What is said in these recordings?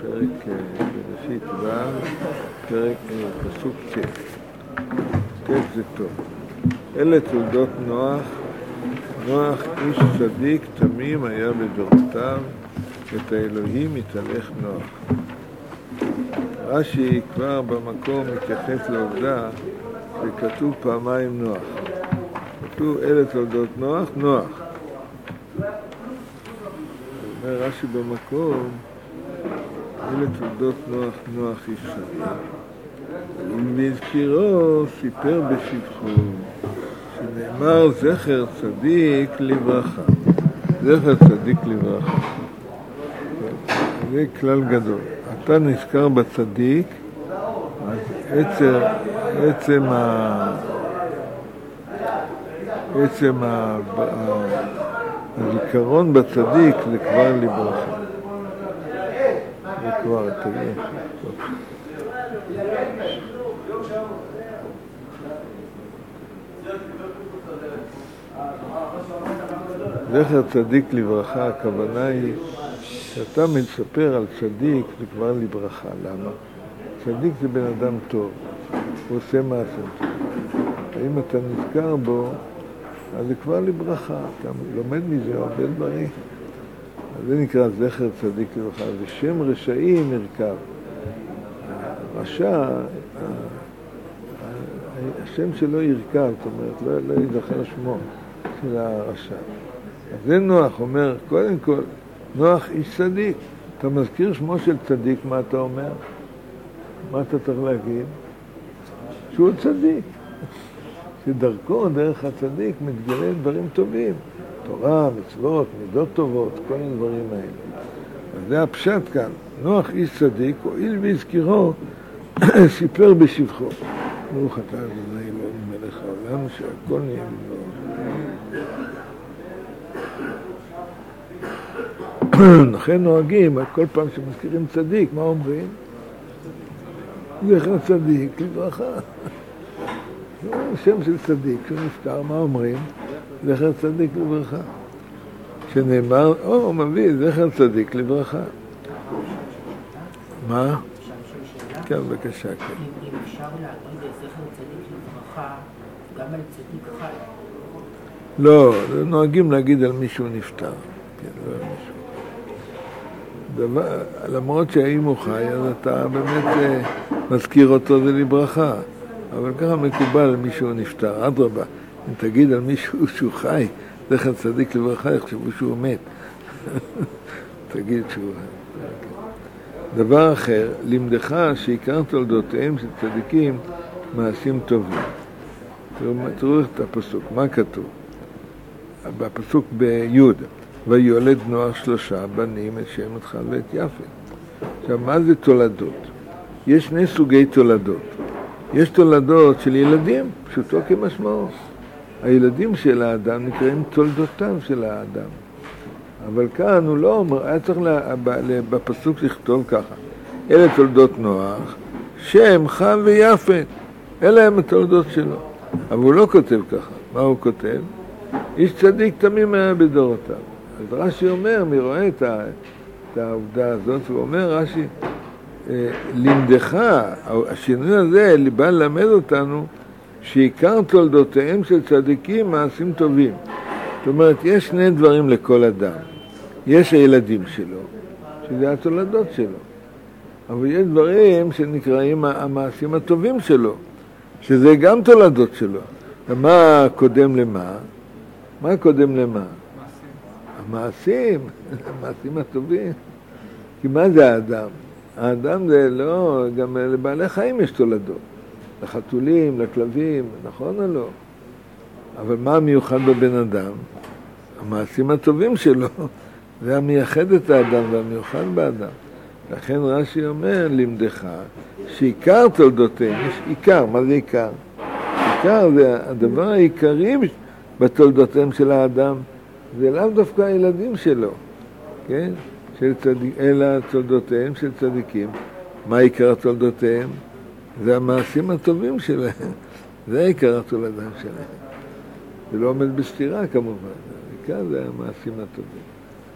פרק בראשית ו', פרק פסוק ט'. ט' זה טוב. אלה תולדות נוח. נוח איש צדיק תמים היה בדורותיו, את האלוהים התהלך נוח. רש"י כבר במקום מתייחס לעובדה שכתוב פעמיים נוח. כתוב אלה תולדות נוח, נוח. אומר רש"י במקום, אלה תולדות נוח, נוח איש צדיק. והזכירו סיפר בשבחו, שנאמר זכר צדיק לברכה. זכר צדיק לברכה. זה כלל גדול. אתה נזכר בצדיק, אז עצם הזיכרון בצדיק זה כבר לברכה. זה כבר, תגיד. זכר צדיק לברכה, הכוונה היא שאתה מספר על צדיק זה כבר לברכה. למה? צדיק זה בן אדם טוב, הוא עושה מעשה טוב. אם אתה נזכר בו, אז זה כבר לברכה, אתה לומד מזה הרבה דברים. אז זה נקרא זכר צדיק לברכה, ושם רשעים ירכב. רשע, השם שלו ירכב, זאת אומרת, לא יזכר שמו של הרשע. אז זה נוח, אומר, קודם כל, נוח איש צדיק. אתה מזכיר שמו של צדיק, מה אתה אומר? מה אתה צריך להגיד? שהוא צדיק. שדרכו, דרך הצדיק, מתגלה דברים טובים. תורה, מצוות, מידות טובות, כל הדברים האלה. אז זה הפשט כאן. נוח איש צדיק, הואיל והזכירו, סיפר בשבחו. ברוך אתה אדוני אלוהים מלך העולם, שהכל נהיה בדברו. לכן נוהגים, כל פעם שמזכירים צדיק, מה אומרים? זכר צדיק לברכה. שם של צדיק, כשהוא נפטר, מה אומרים? זכר צדיק לברכה. שנאמר, הוא מביא זכר צדיק לברכה. מה? כן, בבקשה, כן. אם אפשר להגיד זכר צדיק לברכה, גם על צדיק חי. לא, נוהגים להגיד על מישהו נפטר. כן, לא על מישהו. למרות שהאם הוא חי, אז אתה באמת מזכיר אותו זה לברכה. אבל ככה מקובל על מישהו נפטר. אדרבה, אם תגיד על מישהו שהוא חי, זכר צדיק לברכה, יחשבו שהוא מת. תגיד שהוא... דבר אחר, לימדך שעיקר תולדותיהם של צדיקים מעשים טובים. תראו את הפסוק, מה כתוב? בפסוק ביוד, ויולד נוח 3 בנים, את שם, את חל ואת יפת. עכשיו, מה זה תולדות? יש שני סוגי תולדות. יש תולדות של ילדים, פשוטו כמשמעו. הילדים של האדם נקראים תולדותיו של האדם. אבל כאן הוא לא אומר, היה צריך בפסוק לכתוב ככה. אלה תולדות נוח, שם, חם ויפת. אלה הם התולדות שלו. אבל הוא לא כותב ככה. מה הוא כותב? איש צדיק תמים היה בדורותיו. אז רש"י אומר, מי רואה את העובדה הזאת, הוא אומר, רש"י, לימדך, השינוי הזה בא ללמד אותנו שעיקר תולדותיהם של צדיקים מעשים טובים. זאת אומרת, יש שני דברים לכל אדם. יש הילדים שלו, שזה התולדות שלו. אבל יש דברים שנקראים המעשים הטובים שלו, שזה גם תולדות שלו. ומה קודם למה? מה קודם למה? המעשים, המעשים הטובים. כי מה זה האדם? האדם זה לא, גם לבעלי חיים יש תולדות. לחתולים, לכלבים, נכון או לא? אבל מה המיוחד בבן אדם? המעשים הטובים שלו, זה המייחד את האדם והמיוחד באדם. לכן רש"י אומר, לימדך, שעיקר תולדותיהם, יש עיקר, מה זה עיקר? עיקר זה הדבר העיקרי בתולדותיהם של האדם, זה לאו דווקא הילדים שלו, כן? אלא תולדותיהם של צדיקים. מה עיקר תולדותיהם? זה המעשים הטובים שלהם. זה עיקר התולדה שלהם. זה לא עומד בסתירה כמובן. העיקר זה המעשים הטובים.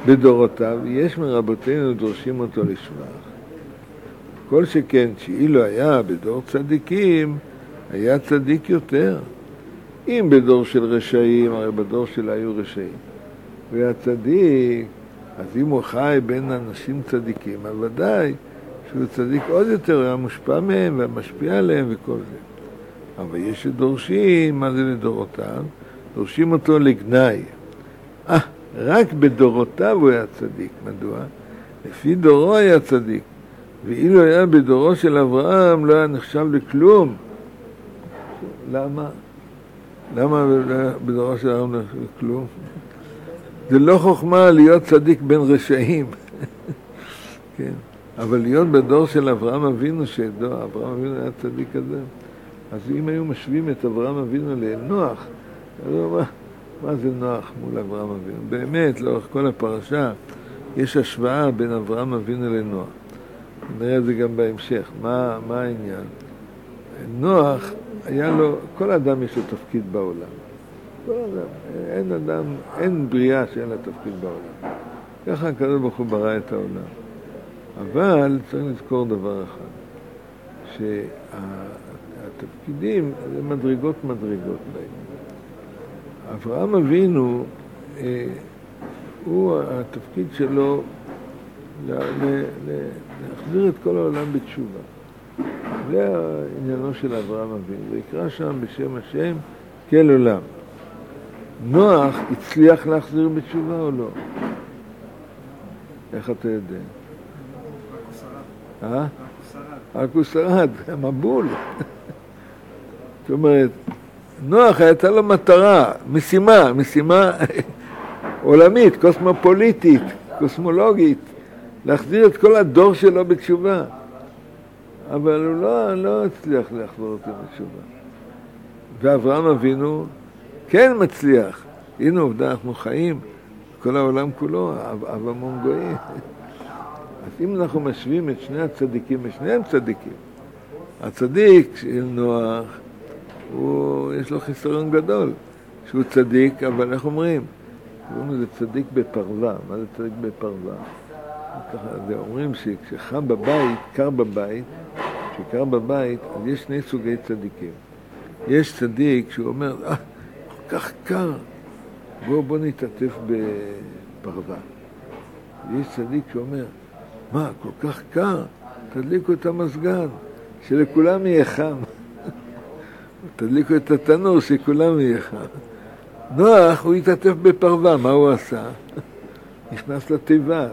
בדורותיו, יש מרבותינו דורשים אותו לשבח. כל שכן שאילו היה בדור צדיקים, היה צדיק יותר. אם בדור של רשעים, הרי בדור שלה היו רשעים, והיה צדיק, אז אם הוא חי בין אנשים צדיקים, אז ודאי שהוא צדיק עוד יותר, הוא היה מושפע מהם ומשפיע עליהם וכל זה. אבל יש שדורשים, מה זה לדורותיו? דורשים אותו לגנאי. רק בדורותיו הוא היה צדיק. מדוע? לפי דורו היה צדיק. ואילו היה בדורו של אברהם לא היה נחשב לכלום. למה? למה בדורו של אברהם לא נחשב לכלום? זה לא חוכמה להיות צדיק בין רשעים. כן. אבל להיות בדור של אברהם אבינו, אברהם אבינו היה צדיק כזה. אז אם היו משווים את אברהם אבינו לנוח, אז הוא אומר, מה זה נוח מול אברהם אבינו? באמת, לאורך כל הפרשה, יש השוואה בין אברהם אבינו לנוח. נראה את זה גם בהמשך. מה העניין? נוח, היה לו, כל אדם יש לו תפקיד בעולם. כל אדם, אין בריאה שאין לה תפקיד בעולם. ככה הקדוש ברוך הוא ברא את העולם. אבל צריך לזכור דבר אחד, שהתפקידים זה מדרגות בהם. אברהם אבינו, הוא התפקיד שלו להחזיר את כל העולם בתשובה. זה העניינו של אברהם אבינו, ויקרא שם בשם השם כל עולם. נוח הצליח להחזיר בתשובה או לא? איך אתה יודע? רק הוא שרד, מבול. זאת אומרת, נוח הייתה לו מטרה, משימה עולמית, קוסמופוליטית, קוסמולוגית, להחזיר את כל הדור שלו בתשובה. אבל הוא לא הצליח להחזיר אותו בתשובה. ואברהם אבינו כן מצליח. הנה עובדה, אנחנו חיים, כל העולם כולו, המון גויים. אז אם אנחנו משווים את שני הצדיקים, ושניהם צדיקים, הצדיק של נוח, יש לו חיסרון גדול, שהוא צדיק, אבל איך אומרים? זה צדיק בפרווה. מה זה צדיק בפרווה? זה אומרים שכשחם בבית, קר בבית, אז יש שני סוגי צדיקים. יש צדיק שהוא אומר, כל כך קר, בוא נתעטף בפרווה. יש צדיק שאומר, מה, כל כך קר? תדליקו את המסגן, שלכולם יהיה חם. תדליקו את התנור, שכולם יהיה חם. נוח, הוא התעטף בפרווה, מה הוא עשה? נכנס לתיבה,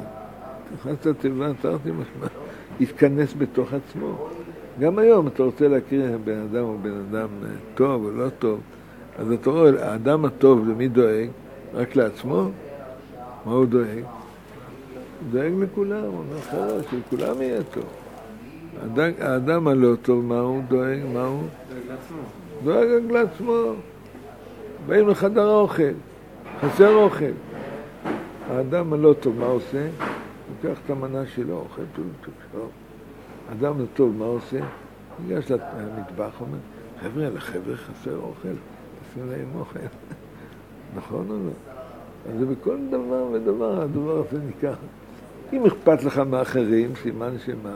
תרתי משמע, התכנס בתוך עצמו. גם היום אתה רוצה להכיר בן אדם או בן אדם טוב או לא טוב, אז אתה רואה, האדם הטוב למי דואג? רק לעצמו? מה הוא דואג? הוא דואג לכולם, הוא אומר אחרת, שלכולם יהיה טוב. האדם הלא טוב, מה הוא דואג? מה הוא? דואג רק לעצמו. באים לחדר האוכל, חסר אוכל. האדם הלא טוב, מה עושה? הוא לוקח את המנה שלו, אוכל טוב. האדם הטוב, מה עושה? ניגש למטבח, אומר, לחבר'ה חסר אוכל, תשים להם אוכל. נכון או לא? אז זה בכל דבר ודבר, הדבר הזה ניקח. אם אכפת לך מאחרים, סימן שמה?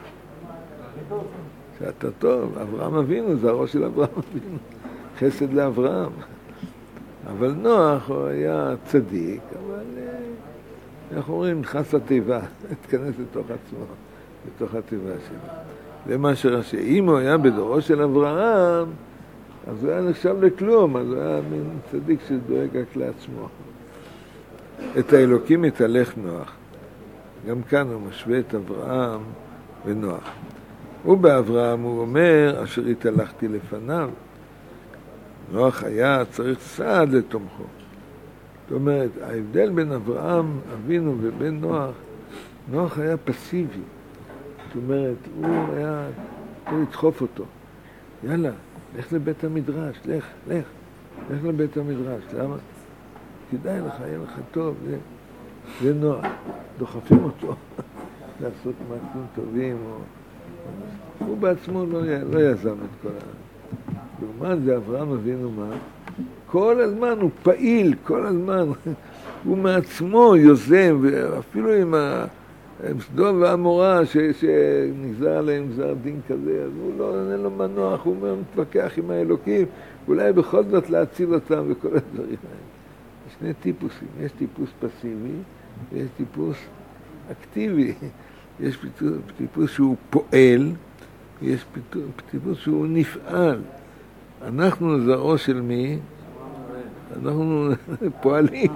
שאתה טוב, אברהם אבינו, זה הראש של אברהם אבינו. חסד לאברהם. אבל נוח הוא היה צדיק, אבל אנחנו אומרים, נכנס לתיבה, התכנס לתוך עצמו, לתוך התיבה שלו. למה שאם הוא היה בדורו של אברהם, אז הוא היה נחשב לכלום, אז הוא היה מין צדיק שדואג רק לעצמו. את האלוקים התהלך נוח. גם כאן הוא משווה את אברהם ונוח. ובאברהם הוא אומר, אשר התהלכתי לפניו. נוח היה צריך סעד לתומכו. זאת אומרת, ההבדל בין אברהם אבינו ובין נוח היה פסיבי. זאת אומרת, הוא לדחוף אותו. יאללה, לך לבית המדרש, לך לבית המדרש. למה? כדאי לך, יהיה לך טוב, זה נוח. דוחפים אותו לעשות מעשים טובים. הוא בעצמו לא יזם את כל לעומת זה אברהם אבינו מה? כל הזמן הוא פעיל, כל הזמן הוא מעצמו יוזם, ואפילו עם סדום ועמורה שנגזר עליהם גזר דין כזה, אז הוא לא, אין לו מנוח, הוא מתווכח עם האלוקים, אולי בכל זאת להציל אותם וכל הדברים האלה. יש שני טיפוסים, יש טיפוס פסיבי ויש טיפוס אקטיבי. יש טיפוס שהוא פועל, יש טיפוס שהוא נפעל. אנחנו זרעו של מי? אנחנו פועלים.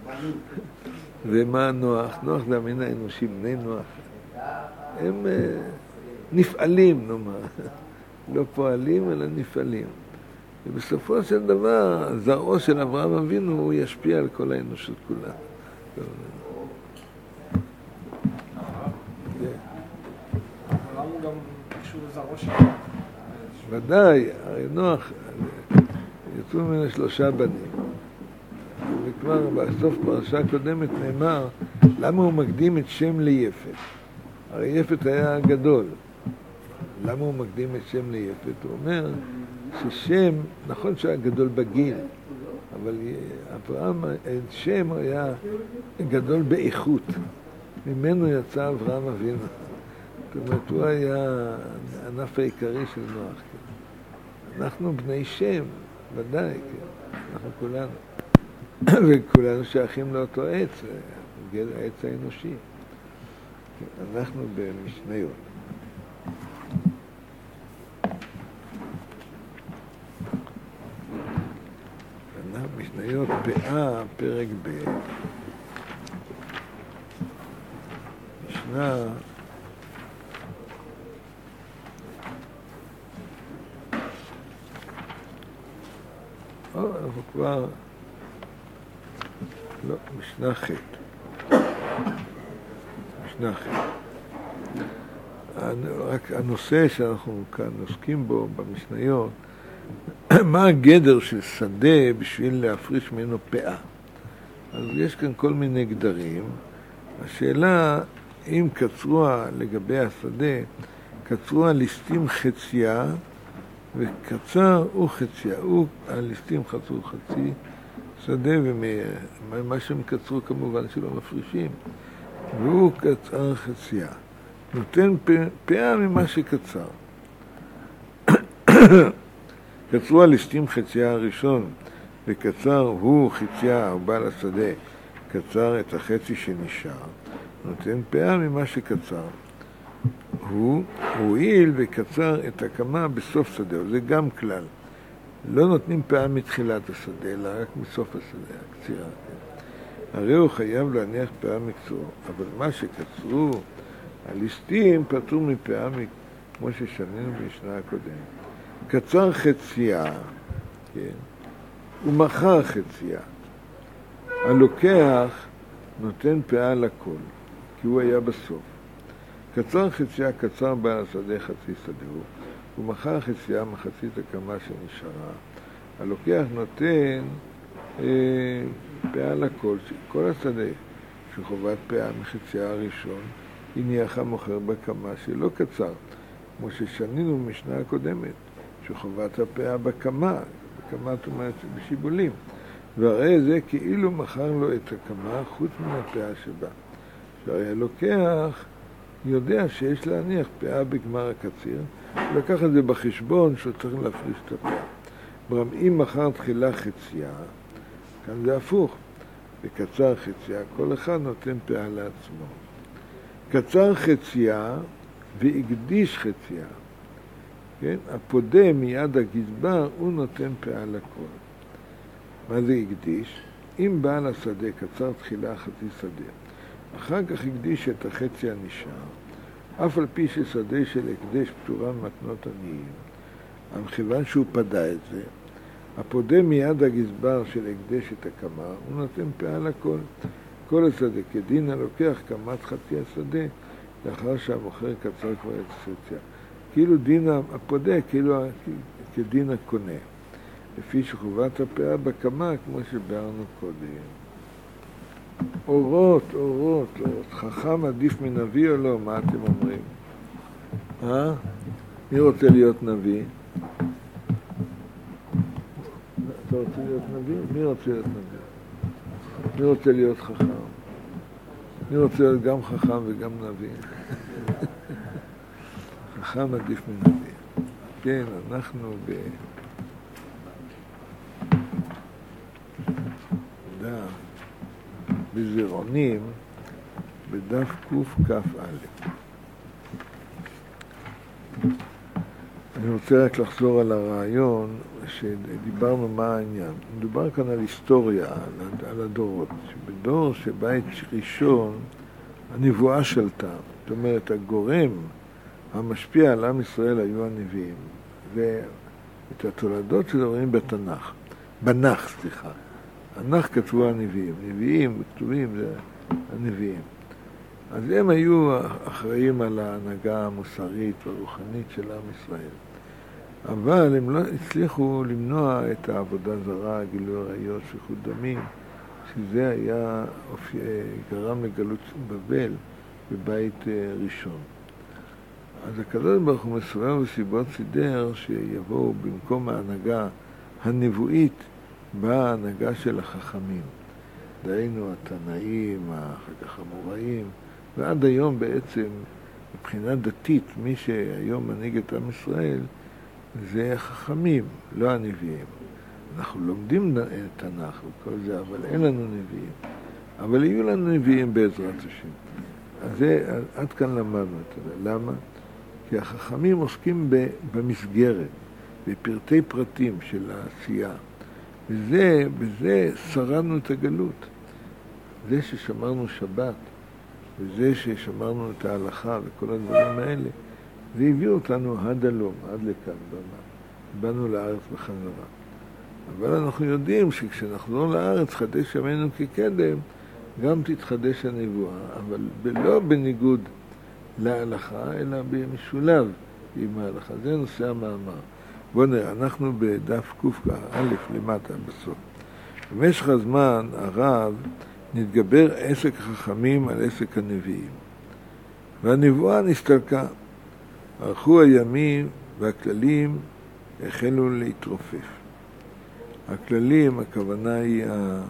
ומה נוח? נוח זה המין האנושי, בני נוח. הם נפעלים, נאמר. לא פועלים, אלא נפעלים. ובסופו של דבר, זרעו של אברהם אבינו, הוא ישפיע על כל האנושות כולה. למה הוא גם קשור לזרעו של ודאי, הרי נוח, יצאו ממנו 3 בנים. וכבר בסוף פרשה הקודמת נאמר, למה הוא מקדים את שם ליפת? הרי יפת היה גדול. למה הוא מקדים את שם ליפת? הוא אומר ששם, נכון שהיה גדול בגיל, אבל אברהם, שם היה גדול באיכות. ממנו יצא אברהם אבינו. זאת אומרת, הוא היה הענף העיקרי של נוח. אנחנו בני שם, ודאי, אנחנו כולנו. וכולנו שייכים לאותו עץ, העץ האנושי. אנחנו במשניות. משניות פאה, פרק ב', משנה אנחנו כבר לא, משנה ח' משנה ח' רק הנושא שאנחנו כאן עוסקים בו במשניות, מה הגדר של שדה בשביל להפריש ממנו פאה? אז יש כאן כל מיני גדרים. השאלה, אם קצרו לגבי השדה, קצרו הליסטים חציה וקצר הוא חציה. הליסטים חצרו חצי שדה, ומה שהם קצרו כמובן שלא מפרישים, והוא קצר חציה. נותן פאה ממה שקצר. קצרו הליסטים חציה הראשון, וקצר הוא חציה, או בעל השדה, קצר את החצי שנשאר, נותן פאה ממה שקצר. הוא הועיל וקצר את הקמה בסוף שדה, זה גם כלל. לא נותנים פאה מתחילת השדה, אלא רק מסוף השדה, הקצירה. הרי הוא חייב להניח פאה מקצור, אבל מה שקצרו, הליסטים פטרו מפאה, כמו ששנינו בישנה הקודמת. קצר חציה, כן, ומחר חציה. הלוקח נותן פאה לכל, כי הוא היה בסוף. קצר חציה, קצר בעל השדה חצי שדהו, ומחר חציה מחצית הקמה שנשארה. הלוקח נותן פאה לכל, כל השדה שחובת פאה מחציה הראשון, הניח המוכר בקמה שלא קצר, כמו ששנינו במשנה הקודמת, שחובת הפאה בקמה, בקמה זאת אומרת בשיבולים, והרי זה כאילו מכר לו את הקמה חוץ מן הפאה שבה. שהרי הלוקח יודע שיש להניח פאה בגמר הקציר, ולקח את זה בחשבון שהוא צריך להפריש את הפאה. ברם, אם מחר תחילה חציה, כאן זה הפוך, וקצר חציה, כל אחד נותן פאה לעצמו. קצר חציה והקדיש חציה, כן? הפודה מיד הגזבר, הוא נותן פאה לכל. מה זה הקדיש? אם בעל השדה קצר תחילה חצי שדה, אחר כך הקדיש את החצי הנשאר, אף על פי ששדה של הקדש פטורה ממתנות עניים, מכיוון שהוא פדה את זה, הפודה מיד הגזבר של הקדש את הקמה, הוא נותן פאה לכל. כל השדה, כדין הלוקח קמת חצי השדה, לאחר שהמוכר קצר כבר את החציה. כאילו דין הפודה, כאילו כדין הקונה. לפי שחובת הפאה בקמה, כמו שביארנו קודם. אורות, אורות, אורות. חכם עדיף מנביא או לא? מה אתם אומרים? מי רוצה להיות נביא? אתה רוצה להיות נביא? מי רוצה להיות נביא? מי רוצה להיות חכם? מי רוצה להיות גם חכם וגם נביא? חכם עדיף מנביא. כן, אנחנו בזירונים, בדף קכ"א. אני רוצה רק לחזור על הרעיון שדיברנו מה העניין. מדובר כאן על היסטוריה, על הדורות. שבדור שבית ראשון הנבואה שלטה. זאת אומרת, הגורם המשפיע על עם ישראל היו הנביאים. ואת התולדות שלו רואים בתנ"ך. סליחה. הנ"ך כתבו הנביאים. נביאים כתובים זה הנביאים. אז הם היו אחראים על ההנהגה המוסרית והרוחנית של עם ישראל. אבל הם לא הצליחו למנוע את העבודה זרה, גילוי עריות, שפיכות דמים, שזה היה גרם לגלות בבל בבית ראשון. אז הקדוש ברוך הוא מסובב וסיבות סידר שיבואו במקום ההנהגה הנבואית בהנהגה של החכמים. דהיינו התנאים, אחר כך המוראים, ועד היום בעצם מבחינה דתית מי שהיום מנהיג את עם ישראל זה החכמים, לא הנביאים. אנחנו לומדים תנ"ך וכל זה, אבל אין לנו נביאים. אבל יהיו לנו נביאים בעזרת השם. אז עד כאן למדנו את זה. למה? כי החכמים עוסקים במסגרת, בפרטי פרטים של העשייה. בזה שרדנו את הגלות. זה ששמרנו שבת, וזה ששמרנו את ההלכה וכל הדברים האלה, זה הביא אותנו עד הלום, עד לכאן, באנו לארץ בחזרה. אבל אנחנו יודעים שכשנחזור לארץ, חדש ימינו כקדם, גם תתחדש הנבואה, אבל לא בניגוד להלכה, אלא במשולב עם ההלכה. זה נושא המאמר. בואו נראה, אנחנו בדף קכ"א למטה בסוף. במשך הזמן הרב נתגבר עסק החכמים על עסק הנביאים. והנבואה נסתלקה. ערכו הימים והכללים החלו להתרופף. הכללים, הכוונה היא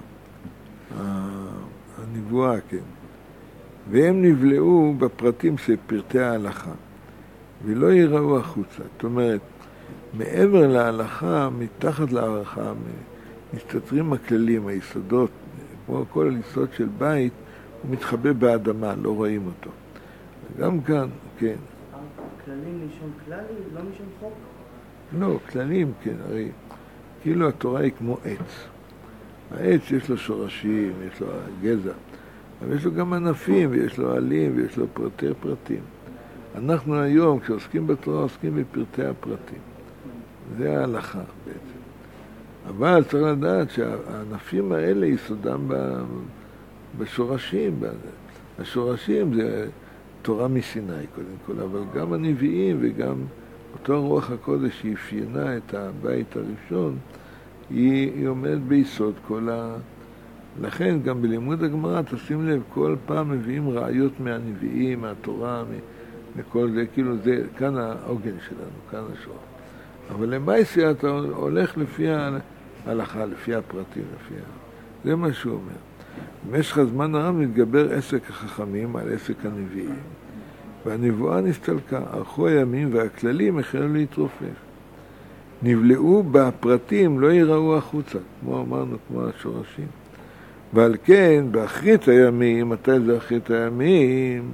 הנבואה, כן. והם נבלעו בפרטים של פרטי ההלכה, ולא יראו החוצה. זאת אומרת, מעבר להלכה, מתחת להלכה, מסתתרים הכללים, היסודות, כמו כל היסוד של בית, הוא מתחבא באדמה, לא רואים אותו. גם כאן, כן. כללים משום כללי, לא משום חוק? לא, כללים, כן, הרי כאילו התורה היא כמו עץ. העץ יש לו שורשים, יש לו גזע, אבל יש לו גם ענפים, ויש לו עלים, ויש לו פרטי פרטים. אנחנו היום, כשעוסקים בתורה, עוסקים בפרטי הפרטים. זה ההלכה בעצם. אבל צריך לדעת שהענפים האלה יסודם בשורשים. השורשים זה תורה מסיני קודם כל, אבל גם הנביאים וגם אותו רוח הקודש שאפיינה את הבית הראשון, היא עומדת ביסוד כל לכן גם בלימוד הגמרא, תשים לב, כל פעם מביאים ראיות מהנביאים, מהתורה, מכל זה, כאילו זה, כאן העוגן שלנו, כאן השור. אבל למעשה אתה הולך לפי ההלכה, לפי הפרטים, זה מה שהוא אומר. במשך הזמן הרב מתגבר עסק החכמים על עסק הנביאים, והנבואה נסתלקה, ערכו הימים והכללים החלו להתרופף. נבלעו בפרטים, לא יראו החוצה, כמו אמרנו, כמו השורשים. ועל כן, באחרית הימים, מתי זה אחרית הימים?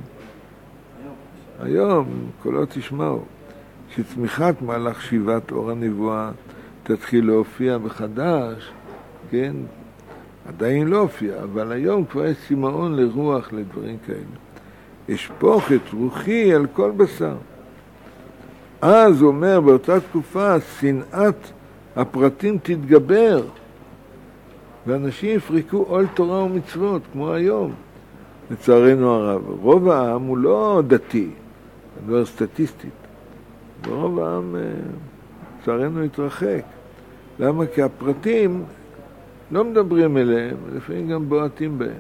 היום, קולות תשמעו, שצמיחת מהלך שיבת אור הנבואה תתחיל להופיע מחדש, כן? עדיין לא הופיע, אבל היום כבר יש סימאון לרוח לדברים כאלה. אשפוך את רוחי על כל בשר. אז הוא אומר, באותה תקופה, שנאת הפרטים תתגבר, ואנשים יפרקו עול תורה ומצוות, כמו היום. לצערנו הרב, רוב העם הוא לא דתי, לא סטטיסטית. ורוב העם, לצערנו, התרחק. למה? כי הפרטים לא מדברים אליהם, לפעמים גם בועטים בהם.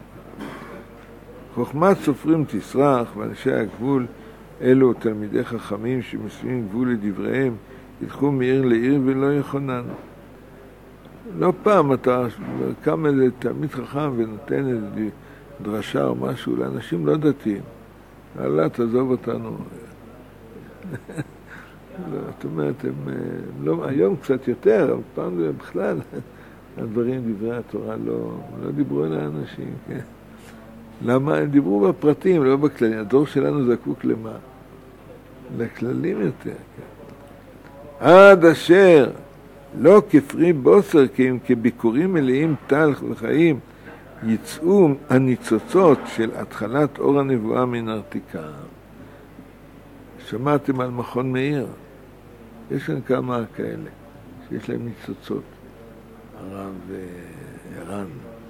חוכמת סופרים תסרח, ואנשי הגבול, אלו תלמידי חכמים שמסיימים גבול לדבריהם, ילכו מעיר לעיר ולא יכונן. לא פעם אתה קם איזה תלמיד חכם ונותן איזה דרשה או משהו לאנשים לא דתיים. אללה, תעזוב אותנו. לא, זאת אומרת, הם לא, היום קצת יותר, אבל פעם בכלל הדברים, דברי התורה לא דיברו אל האנשים, כן? למה? הם דיברו בפרטים, לא בכללים. הדור שלנו זקוק למה? לכללים יותר, כן? עד אשר לא כפרי בוסר, כי אם כביקורים מלאים טל וחיים, יצאו הניצוצות של התחלת אור הנבואה מן הרתיקה. שמעתם על מכון מאיר? יש כאן כמה כאלה, שיש להם ניצוצות. הרב ערן,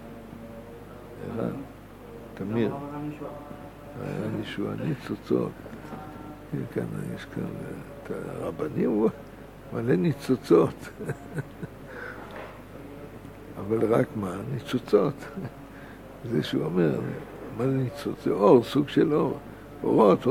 תמיר, ערן ישוע, ניצוצות. כאן יש כאן, הרבנים הוא מלא ניצוצות. אבל רק מה? ניצוצות. זה שהוא אומר, מה זה ניצוץ? זה אור, סוג של אור. אורות.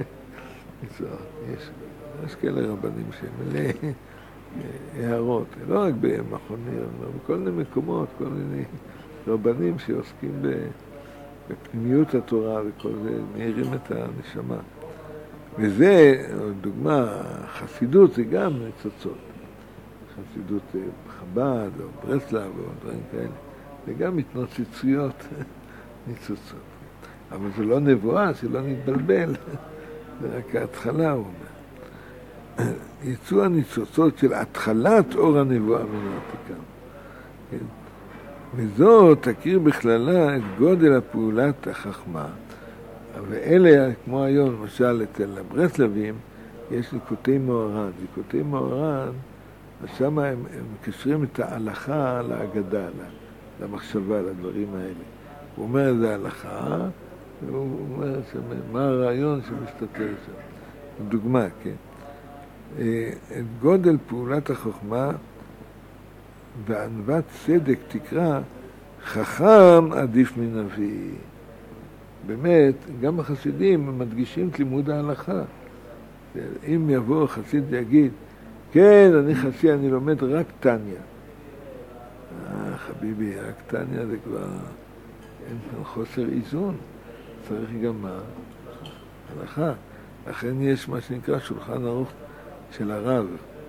יש כאלה רבנים שהם מלא הערות. לא רק במכון מאיר, אלא בכל מיני מקומות, כל מיני רבנים שעוסקים בפנימיות התורה וכל זה, מאירים את הנשמה. וזה, דוגמה, חסידות זה גם ניצוצות. חסידות חב"ד או ברסלב או דברים כאלה. זה גם התנוצצויות, ניצוצות. אבל זה לא נבואה, שלא נתבלבל. זה רק ההתחלה, הוא אומר. יצאו הניצוצות של התחלת אור הנבואה מן העתיקה. כן? וזאת תכיר בכללה את גודל הפעולת החכמה. ואלה, כמו היום, למשל, אצל הברסלבים, יש ליקוטי מוהר"ן. ליקוטי מוהר"ן, ושם הם מקשרים את ההלכה להגדה, למחשבה, לדברים האלה. הוא אומר איזה הלכה, והוא אומר מה הרעיון שמסתתר שם. דוגמה, כן. את גודל פעולת החוכמה וענוות צדק תקרא, חכם עדיף מנביא. באמת, גם החסידים מדגישים את לימוד ההלכה. אם יבוא החסיד ויגיד, כן, אני חסיד, אני לומד רק טניה. חביבי, רק טניה זה כבר אין חוסר איזון. צריך גם מה? הלכה. לכן יש מה שנקרא שולחן ערוך של הרב.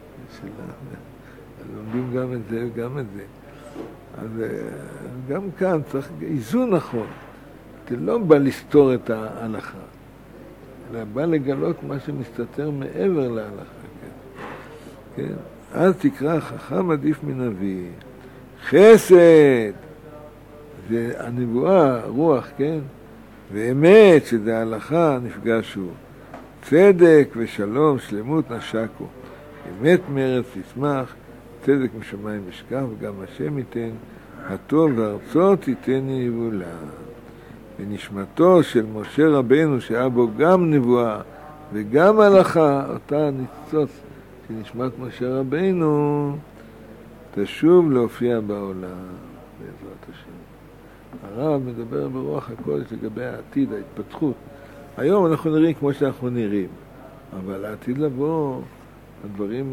לומדים גם את זה וגם את זה. אז גם כאן צריך איזון נכון. זה לא בא לסתור את ההלכה, אלא בא לגלות מה שמסתתר מעבר להלכה. כן? כן? אז תקרא חכם עדיף מנביא. חסד, זה הנבואה, רוח, כן? ואמת, שזה ההלכה, נפגשו. צדק ושלום, שלמות נשקו. אמת מארץ תצמח, צדק משמיים ישכח, וגם השם ייתן, הטוב וארצות ייתן יבולה. ונשמתו של משה רבנו, שהיה בו גם נבואה וגם הלכה, אותה ניצוץ של נשמת משה רבנו, תשוב להופיע בעולם, בעזרת השם. הרב מדבר ברוח הקודש לגבי העתיד, ההתפתחות. היום אנחנו נראים כמו שאנחנו נראים, אבל העתיד לבוא, הדברים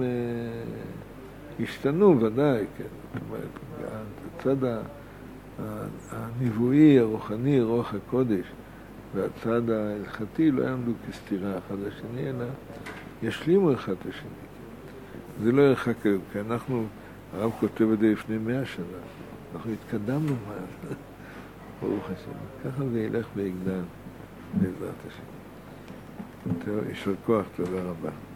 השתנו ודאי, כן. זאת אומרת, הצד הנבואי, הרוחני, רוח הקודש, והצד ההלכתי לא יעמדו כסתירה אחד לשני, אלא ישלימו אחד לשני. זה לא ירחק היום, כי אנחנו, הרב כותב את זה לפני 100 שנה, אנחנו התקדמנו מאז, ברוך השם. ככה זה ילך ויגדל בעזרת השם. יישר כוח, תודה רבה.